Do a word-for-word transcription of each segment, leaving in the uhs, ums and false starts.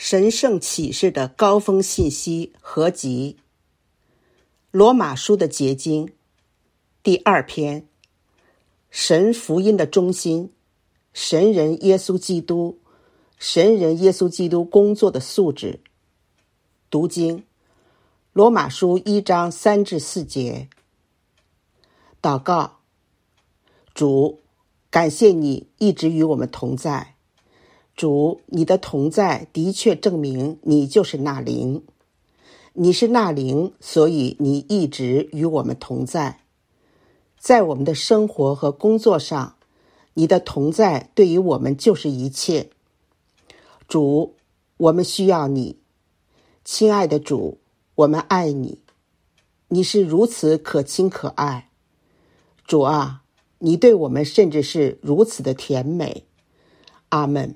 神圣启示的高峰信息合集，罗马书的结晶，第二篇，神福音的中心，神人耶稣基督，神人耶稣基督工作的素质。读经，罗马书一章三至四节。祷告，主，感谢你一直与我们同在。主，你的同在的确证明你就是那灵。你是那灵，所以你一直与我们同在。在我们的生活和工作上，你的同在对于我们就是一切。主，我们需要你。亲爱的主，我们爱你。你是如此可亲可爱。主啊，你对我们甚至是如此的甜美。阿们。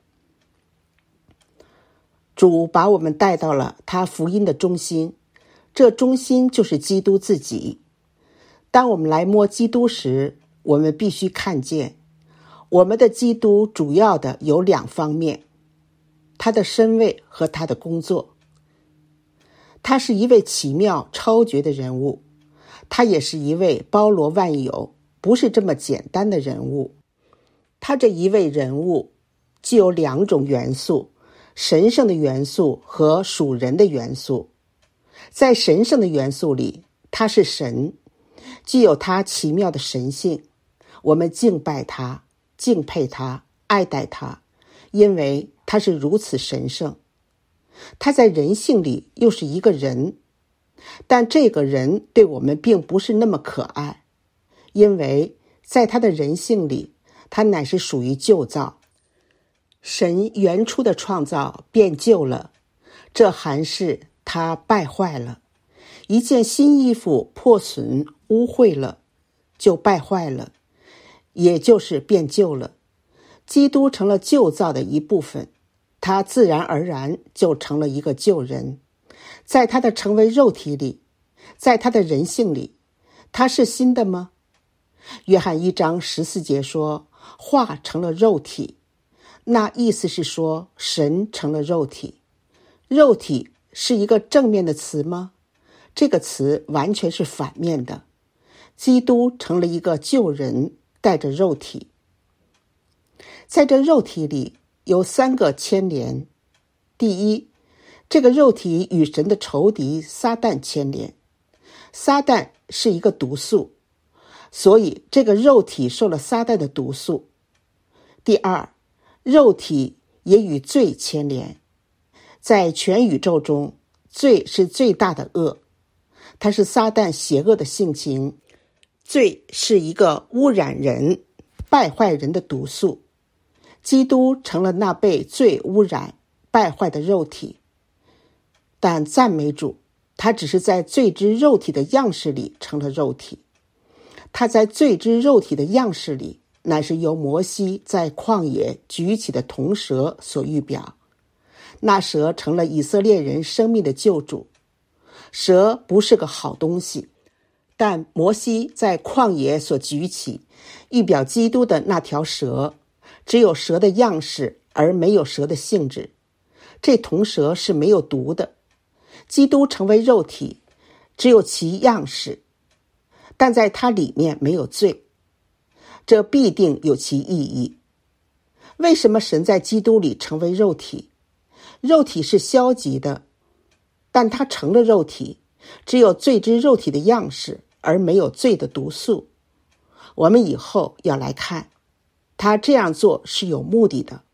主把我们带到了他福音的中心，这中心就是基督自己。当我们来摸基督时，我们必须看见，我们的基督主要的有两方面，他的身位和他的工作。他是一位奇妙超绝的人物，他也是一位包罗万有，不是这么简单的人物。他这一位人物既有两种元素，神圣的元素和属人的元素。在神圣的元素里，他是神，既有他奇妙的神性，我们敬拜他，敬佩他，爱戴他，因为他是如此神圣。他在人性里又是一个人，但这个人对我们并不是那么可爱，因为在他的人性里，他乃是属于旧造。神原初的创造变旧了，这含是他败坏了。一件新衣服破损污秽了，就败坏了，也就是变旧了。基督成了旧造的一部分，他自然而然就成了一个旧人。在他的成为肉体里，在他的人性里，他是新的吗？约翰一章十四节说，话成了肉体。那意思是说，神成了肉体。肉体是一个正面的词吗？这个词完全是反面的。基督成了一个旧人，带着肉体。在这肉体里有三个牵连。第一，这个肉体与神的仇敌撒旦牵连。撒旦是一个毒素，所以这个肉体受了撒旦的毒素。第二，肉体也与罪牵连。在全宇宙中，罪是最大的恶，它是撒旦邪恶的性情。罪是一个污染人、败坏人的毒素。基督成了那被罪污染、败坏的肉体。但赞美主，他只是在罪之肉体的样式里成了肉体。他在罪之肉体的样式里，乃是由摩西在旷野举起的铜蛇所预表。那蛇成了以色列人生命的救主。蛇不是个好东西，但摩西在旷野所举起预表基督的那条蛇，只有蛇的样式而没有蛇的性质。这铜蛇是没有毒的。基督成为肉体，只有其样式，但在它里面没有罪。这必定有其意义。为什么神在基督里成为肉体？肉体是消极的，但他成了肉体，只有罪之肉体的样式，而没有罪的毒素。我们以后要来看，他这样做是有目的的。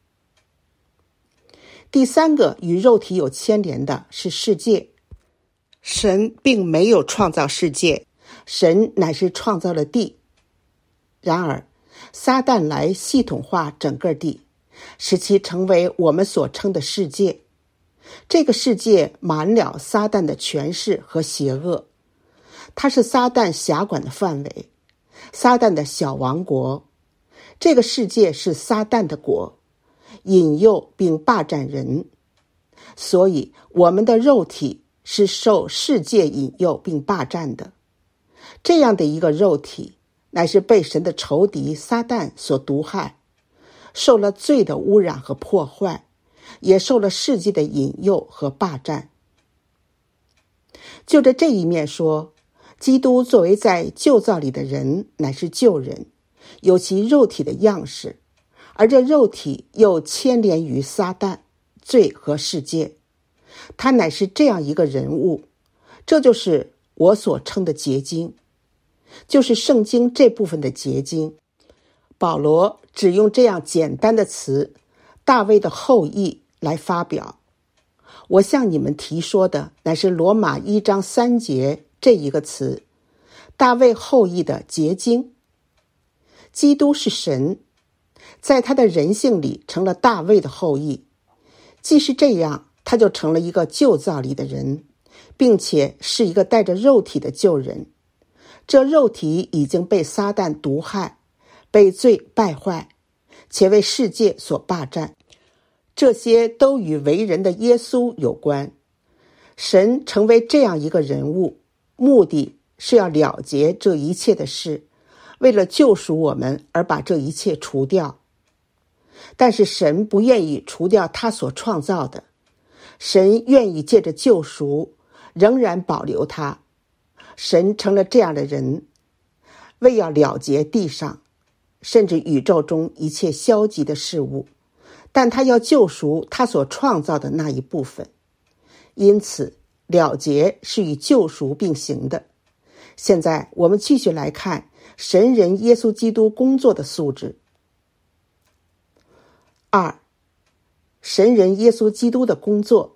第三个与肉体有牵连的是世界。神并没有创造世界，神乃是创造了地。然而，撒旦来系统化整个地，使其成为我们所称的世界。这个世界满了撒旦的权势和邪恶，它是撒旦辖管的范围，撒旦的小王国。这个世界是撒旦的国，引诱并霸占人。所以，我们的肉体是受世界引诱并霸占的。这样的一个肉体，乃是被神的仇敌撒旦所毒害，受了罪的污染和破坏， 也受了世界的引诱和霸占。就着这一面说，基督作为在旧造里的人，乃是旧人，有其肉体的样式，而这肉体又牵连于撒旦、罪和世界。他乃是这样一个人物，这就是我所称的结晶，就是圣经这部分的结晶。保罗只用这样简单的词大卫的后裔来发表。我向你们提说的乃是罗马一章三节这一个词，大卫后裔的结晶。基督是神，在他的人性里成了大卫的后裔。既是这样，他就成了一个旧造里的人，并且是一个带着肉体的旧人。这肉体已经被撒旦毒害，被罪败坏，且为世界所霸占。这些都与为人的耶稣有关。神成为这样一个人物，目的是要了结这一切的事，为了救赎我们而把这一切除掉。但是神不愿意除掉他所创造的，神愿意借着救赎仍然保留他。神成了这样的人，为要了结地上甚至宇宙中一切消极的事物，但他要救赎他所创造的那一部分。因此了结是与救赎并行的。现在我们继续来看神人耶稣基督工作的素质。二、神人耶稣基督的工作。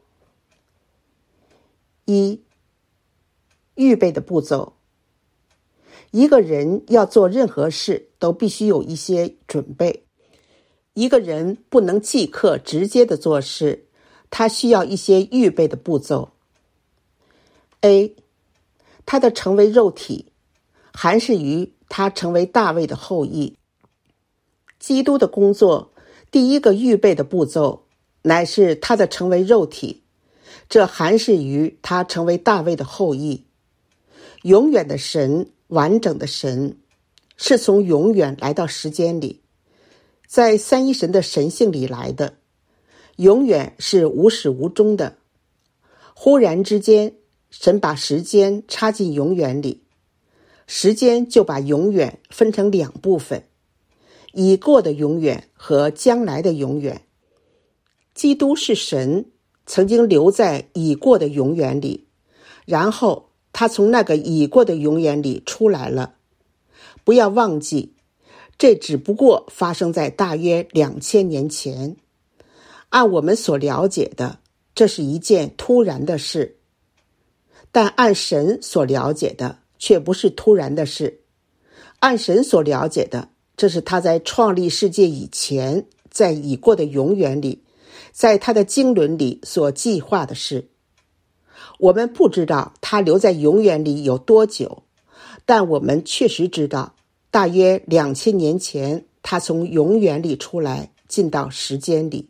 一、预备的步骤。一个人要做任何事都必须有一些准备。一个人不能即刻直接的做事，他需要一些预备的步骤。A. 他的成为肉体，含是于他成为大卫的后裔。基督的工作，第一个预备的步骤，乃是他的成为肉体，这含是于他成为大卫的后裔。永远的神，完整的神，是从永远来到时间里，在三一神的神性里来的，永远是无始无终的。忽然之间，神把时间插进永远里，时间就把永远分成两部分，已过的永远和将来的永远。基督是神，曾经留在已过的永远里，然后他从那个已过的永远里出来了。不要忘记，这只不过发生在大约两千年前。按我们所了解的，这是一件突然的事，但按神所了解的却不是突然的事。按神所了解的，这是他在创立世界以前，在已过的永远里，在他的经纶里所计划的事。我们不知道他留在永远里有多久，但我们确实知道，大约两千年前，他从永远里出来，进到时间里。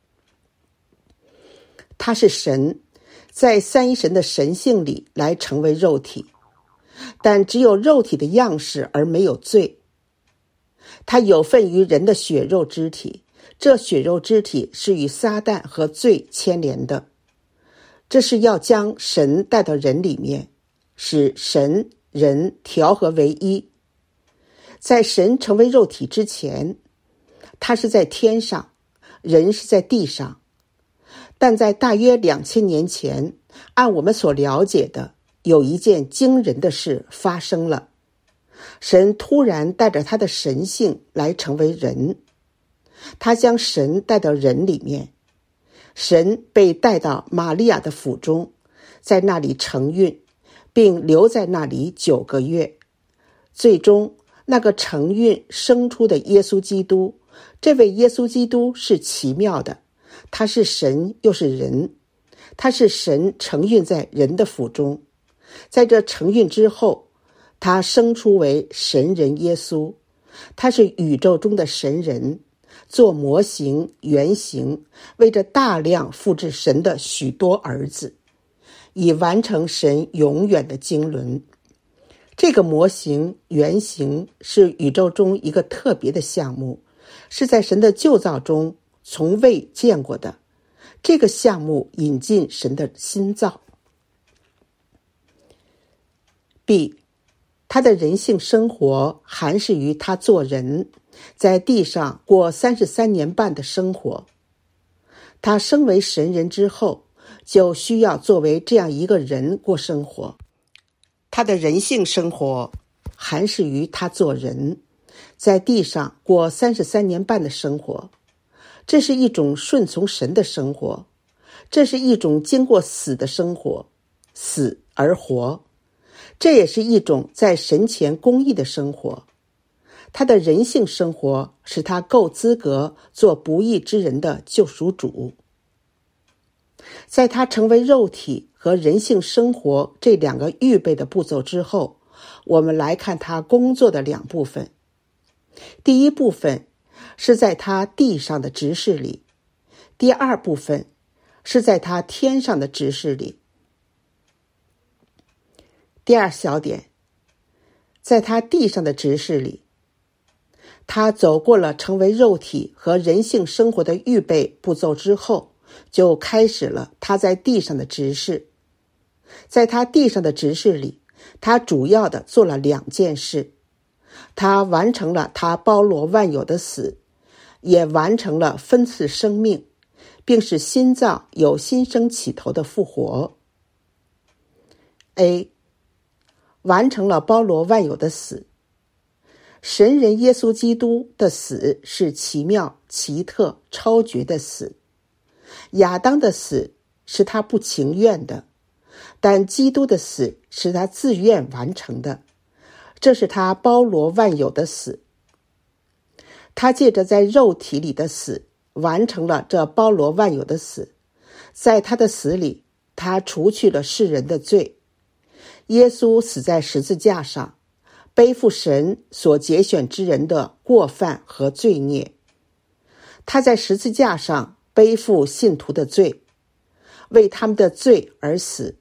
他是神，在三一神的神性里来成为肉体，但只有肉体的样式而没有罪。他有份于人的血肉肢体，这血肉肢体是与撒旦和罪牵连的。这是要将神带到人里面，使神人调和为一。在神成为肉体之前，他是在天上，人是在地上。但在大约两千年前，按我们所了解的，有一件惊人的事发生了。神突然带着他的神性来成为人，他将神带到人里面。神被带到玛利亚的腹中，在那里承孕，并留在那里九个月。最终，那个承孕生出的耶稣基督，这位耶稣基督是奇妙的，他是神又是人，他是神承孕在人的腹中。在这承孕之后，他生出为神人耶稣，他是宇宙中的神人，做模型原型，为着大量复制神的许多儿子，以完成神永远的经纶。这个模型原型是宇宙中一个特别的项目，是在神的旧造中从未见过的， 这个项目引进神的新造。B. 他的人性生活含释于他做人，在地上过三十三年半的生活。他升为神人之后，就需要作为这样一个人过生活。他的人性生活含释于他做人，在地上过三十三年半的生活。这是一种顺从神的生活，这是一种经过死的生活，死而活。这也是一种在神前公义的生活。他的人性生活使他够资格做不义之人的救赎主。在他成为肉体和人性生活这两个预备的步骤之后，我们来看他工作的两部分。第一部分是在他地上的职事里，第二部分是在他天上的职事里。第二小点，在他地上的职事里，他走过了成为肉体和人性生活的预备步骤之后，就开始了他在地上的职事。在他地上的职事里，他主要的做了两件事。他完成了他包罗万有的死，也完成了分次生命，并使心脏有新生起头的复活。 A. 完成了包罗万有的死。神人耶稣基督的死是奇妙、奇特、超绝的死。亚当的死是他不情愿的，但基督的死是他自愿完成的，这是他包罗万有的死。他借着在肉体里的死完成了这包罗万有的死。在他的死里，他除去了世人的罪。耶稣死在十字架上，背负神所节选之人的过犯和罪孽。他在十字架上背负信徒的罪，为他们的罪而死。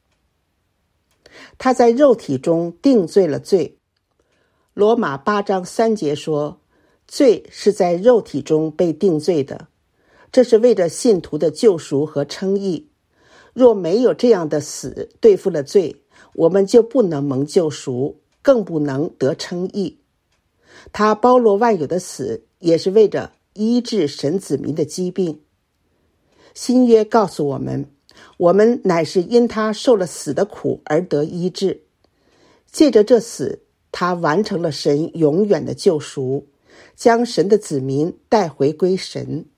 他在肉体中定罪了罪。罗马八章三节说，罪是在肉体中被定罪的，这是为着信徒的救赎和称义。若没有这样的死对付了罪，我们就不能蒙救赎，更不能得称义。他包罗万有的死也是为着医治神子民的疾病。新约告诉我们，我们乃是因他受了死的苦而得医治。借着这死，他完成了神永远的救赎，将神的子民带回归神。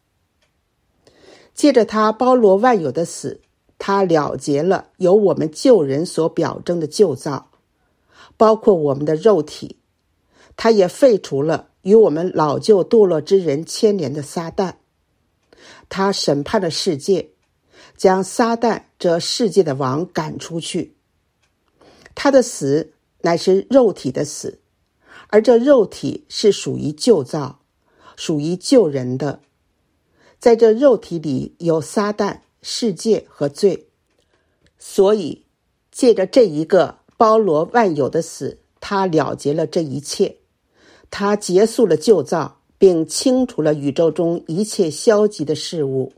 借着他包罗万有的死，他了结了由我们救人所表征的旧造，包括我们的肉体。他也废除了与我们老旧堕落之人牵连的撒旦。他审判了世界，将撒旦这世界的王赶出去。他的死乃是肉体的死，而这肉体是属于旧造，属于救人的。在这肉体里有撒旦、世界和罪，所以借着这一个包罗万有的死，他了结了这一切。他结束了旧造，并清除了宇宙中一切消极的事物。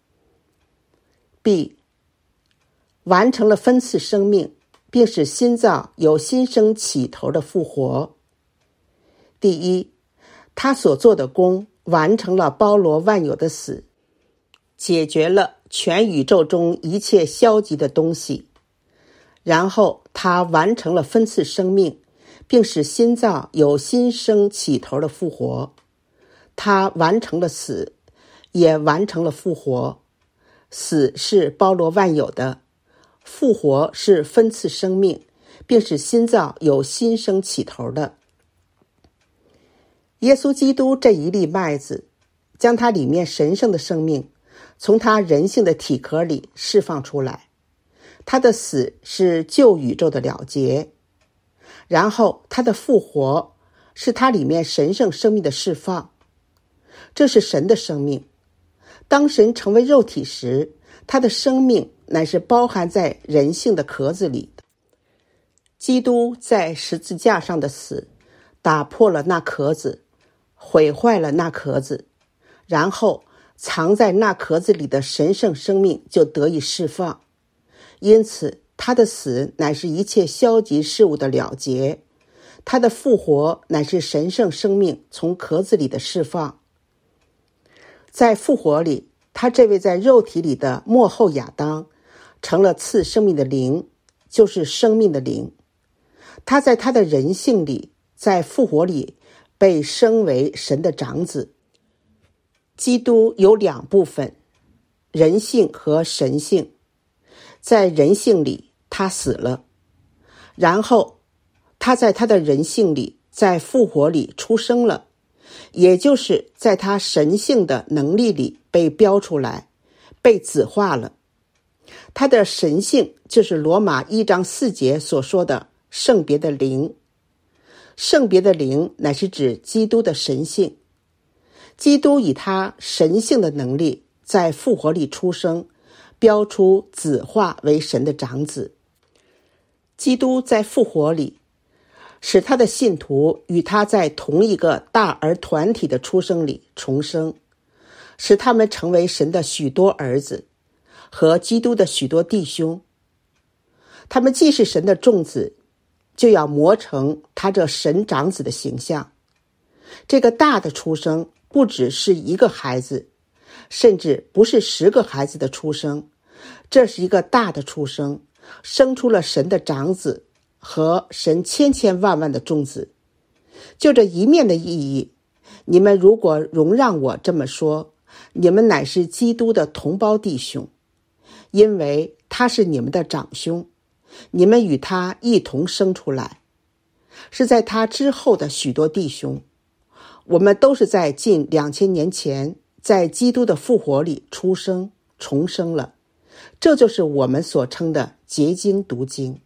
B. 完成了分次生命，并使心脏有新生起头的复活。第一，他所做的功完成了包罗万有的死，解决了全宇宙中一切消极的东西。然后他完成了分次生命，并使心脏有新生起头的复活。他完成了死，也完成了复活。死是包罗万有的，复活是分次生命，并使心脏有新生起头的。耶稣基督这一粒麦子，将它里面神圣的生命从他人性的体壳里释放出来。他的死是旧宇宙的了结，然后他的复活是他里面神圣生命的释放。这是神的生命。当神成为肉体时，他的生命乃是包含在人性的壳子里的。基督在十字架上的死打破了那壳子，毁坏了那壳子，然后藏在那壳子里的神圣生命就得以释放。因此他的死乃是一切消极事物的了结，他的复活乃是神圣生命从壳子里的释放。在复活里，他这位在肉体里的末后亚当成了赐生命的灵，就是生命的灵。他在他的人性里，在复活里被升为神的长子。基督有两部分，人性和神性。在人性里他死了，然后他在他的人性里，在复活里出生了，也就是在他神性的能力里被标出来，被子化了。他的神性就是罗马一章四节所说的圣别的灵。圣别的灵乃是指基督的神性。基督以他神性的能力在复活里出生，标出子化为神的长子。基督在复活里使他的信徒与他在同一个大而团体的出生里重生，使他们成为神的许多儿子和基督的许多弟兄。他们既是神的众子，就要磨成他这神长子的形象。这个大的出生不只是一个孩子，甚至不是十个孩子的出生，这是一个大的出生，生出了神的长子和神千千万万的众子。就这一面的意义，你们如果容让我这么说，你们乃是基督的同胞弟兄，因为他是你们的长兄，你们与他一同生出来，是在他之后的许多弟兄。我们都是在近两千年前在基督的复活里出生重生了，这就是我们所称的结晶读经。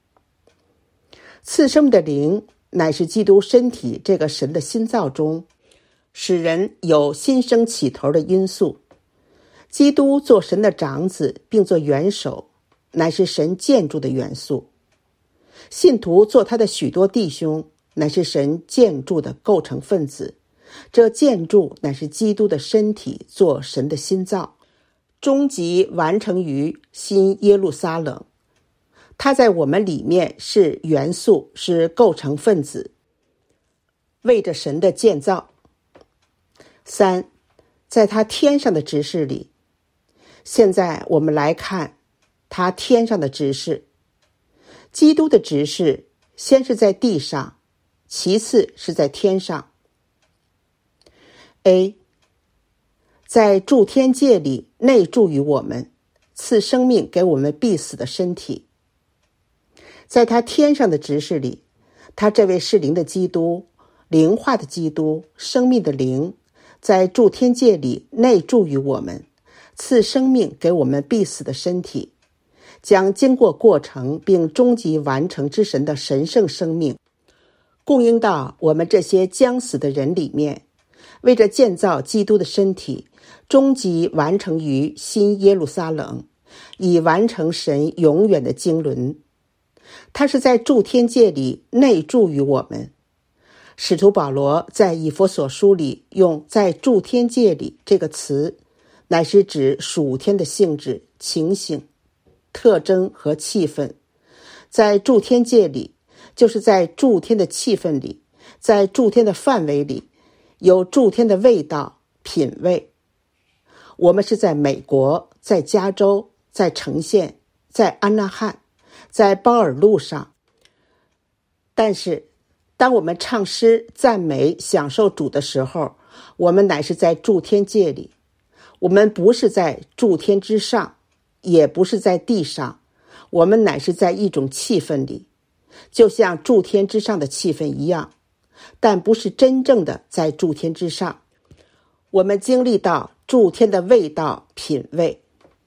赐生命的灵乃是基督身体这个神的新造中使人有新生起头的因素。基督做神的长子并做元首，乃是神建筑的元素。信徒做他的许多弟兄，乃是神建筑的构成分子。这建筑乃是基督的身体做神的新造，终极完成于新耶路撒冷。他在我们里面是元素，是构成分子，为着神的建造。三，在他天上的职事里。现在我们来看他天上的职事。基督的职事先是在地上，其次是在天上。A， 在诸天界里内住于我们，赐生命给我们必死的身体。在他天上的职事里，他这位是灵的基督，灵化的基督，生命的灵，在诸天界里内住于我们，赐生命给我们必死的身体，将经过过程并终极完成之神的神圣生命供应到我们这些将死的人里面，为着建造基督的身体，终极完成于新耶路撒冷，以完成神永远的经纶。他是在诸天界里内住于我们。使徒保罗在以弗所书里用在诸天界里这个词，乃是指属天的性质、情形、特征和气氛。在诸天界里，就是在诸天的气氛里，在诸天的范围里，有诸天的味道、品味。我们是在美国，在加州，在城县，在安纳汉，在鲍尔路上。但是当我们唱诗赞美享受主的时候，我们乃是在诸天界里。我们不是在诸天之上，也不是在地上，我们乃是在一种气氛里，就像诸天之上的气氛一样，但不是真正的在诸天之上。我们经历到诸天的味道、品味。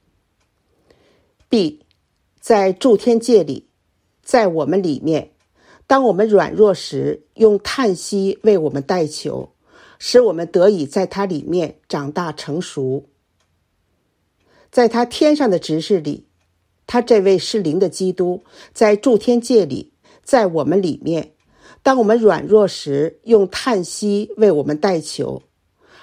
B， 在诸天界里，在我们里面，当我们软弱时，用叹息为我们代求，使我们得以在他里面长大成熟。在他天上的职事里，他这位是灵的基督，在诸天界里，在我们里面，当我们软弱时，用叹息为我们代求，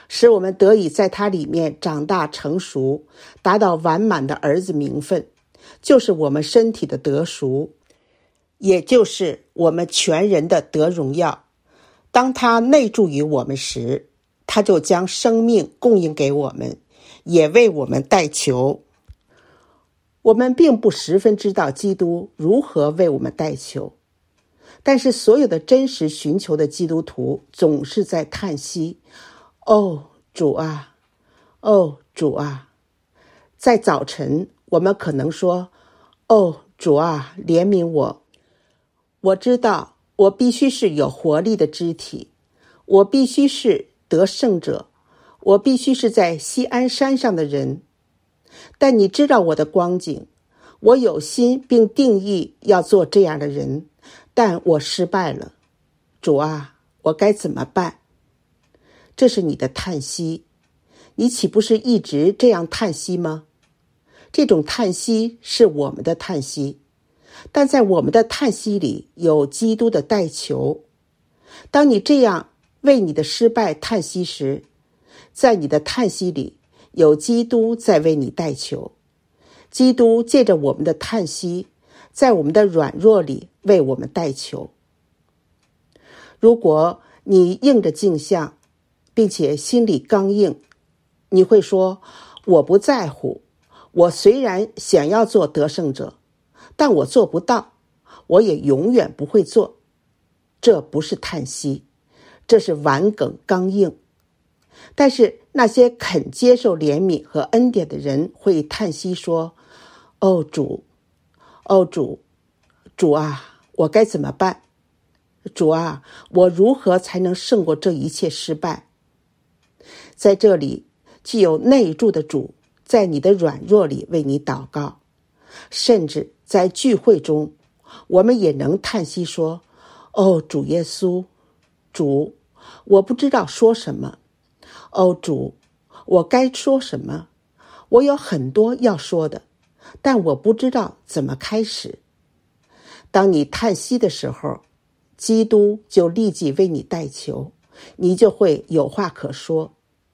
使我们得以在他里面长大成熟，达到完满的儿子名分，就是我们身体的得赎，也就是我们全人的得荣耀。当他内住于我们时，他就将生命供应给我们，也为我们代求。我们并不十分知道基督如何为我们代求，但是所有的真实寻求的基督徒总是在叹息，哦，主啊，哦，主啊。在早晨，我们可能说，哦，主啊，怜悯我。我知道我必须是有活力的肢体，我必须是得胜者，我必须是在锡安山上的人。但你知道我的光景，我有心并定义要做这样的人，但我失败了。主啊，我该怎么办？这是你的叹息，你岂不是一直这样叹息吗？这种叹息是我们的叹息，但在我们的叹息里有基督的代求。当你这样为你的失败叹息时，在你的叹息里有基督在为你代求。基督借着我们的叹息，在我们的软弱里为我们代求。如果你硬着镜像，并且心里刚硬，你会说，我不在乎，我虽然想要做得胜者，但我做不到，我也永远不会做。这不是叹息，这是顽梗刚硬。但是那些肯接受怜悯和恩典的人会叹息说，哦主，哦主，主啊，我该怎么办？主啊，我如何才能胜过这一切失败？在这里，既有内住的主在你的软弱里为你祷告，甚至在聚会中，我们也能叹息说，哦主耶稣，主，我不知道说什么。哦主，我该说什么？我有很多要说的，但我不知道怎么开始。当你叹息的时候，基督就立即为你代求，你就会有话可说。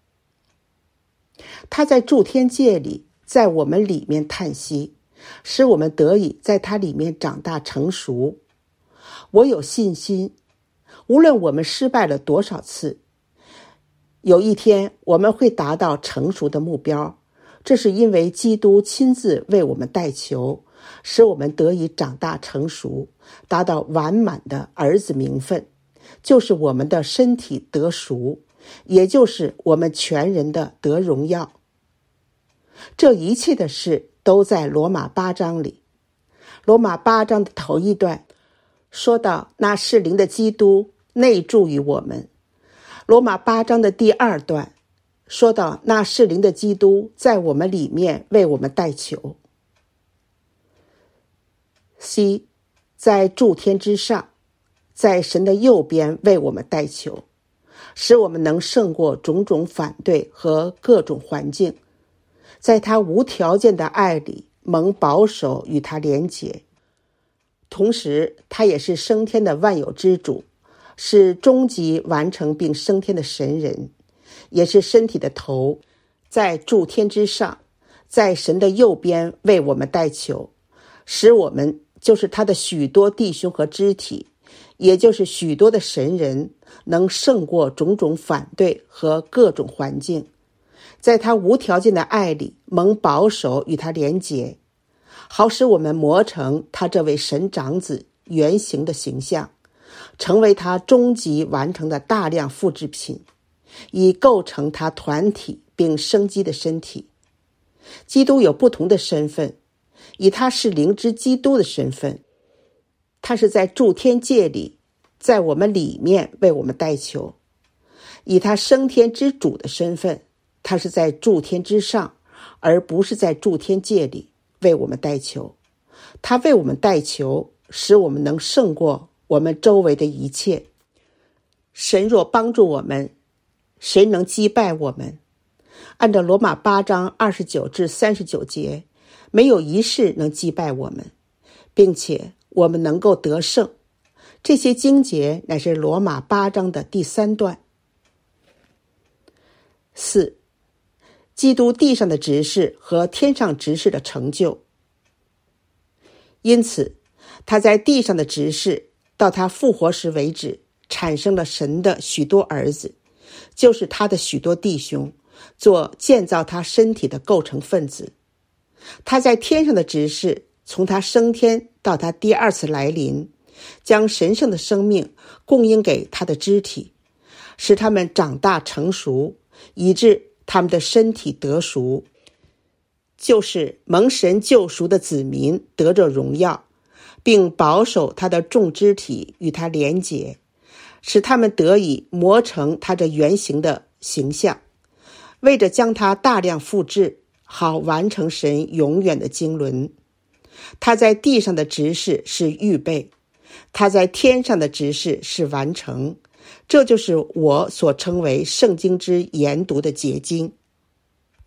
他在诸天界里，在我们里面叹息，使我们得以在他里面长大成熟。我有信心，无论我们失败了多少次，有一天我们会达到成熟的目标。这是因为基督亲自为我们代求，使我们得以长大成熟，达到完满的儿子名分，就是我们的身体得赎，也就是我们全人的得荣耀。这一切的事都在罗马八章里。罗马八章的头一段说到那适灵的基督内住于我们。罗马八章的第二段说到那适灵的基督在我们里面为我们代求。C， 在诸天之上，在神的右边为我们代求，使我们能胜过种种反对和各种环境，在他无条件的爱里蒙保守与他连结。同时他也是升天的万有之主，是终极完成并升天的神人，也是身体的头，在诸天之上，在神的右边为我们代求，使我们就是他的许多弟兄和肢体，也就是许多的神人，能胜过种种反对和各种环境，在他无条件的爱里蒙保守与他连结，好使我们磨成他这位神长子原型的形象，成为他终极完成的大量复制品，以构成他团体并生机的身体。基督有不同的身份，以他是灵之基督的身份，他是在诸天界里，在我们里面为我们代求；以他升天之主的身份，他是在诸天之上，而不是在诸天界里为我们代求。他为我们代求，使我们能胜过我们周围的一切。神若帮助我们，谁能击败我们？按照罗马八章二十九至三十九节，没有一事能击败我们，并且我们能够得胜。这些经节乃是罗马八章的第三段。 四、基督地上的执事和天上执事的成就。因此，他在地上的执事到他复活时为止，产生了神的许多儿子，就是他的许多弟兄，做建造他身体的构成分子。他在天上的执事，从他升天到他第二次来临，将神圣的生命供应给他的肢体，使他们长大成熟，以致他们的身体得赎，就是蒙神救赎的子民得着荣耀，并保守他的众肢体与他连结，使他们得以磨成他这原型的形象，为着将他大量复制，好完成神永远的经纶。他在地上的执事是预备，他在天上的执事是完成。这就是我所称为圣经之研读的结晶。